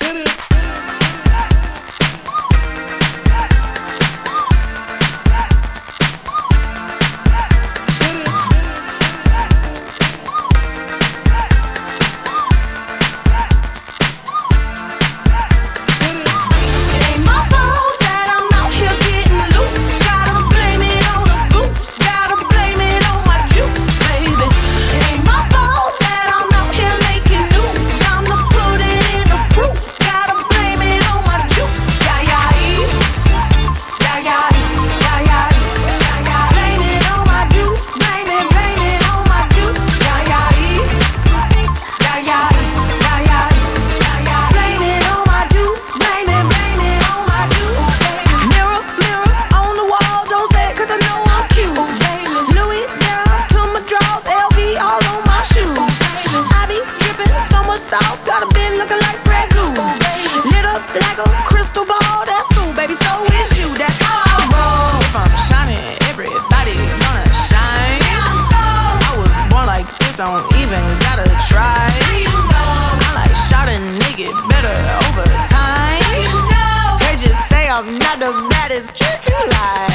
Got a bit looking like Greg Goo. Lit up like a crystal ball. That's cool, baby, so is you. That's how I roll. If I'm shining, everybody gonna shine. I was born like this, don't even gotta try. I like shot a nigga better over time. They just say I'm not the baddest, you like.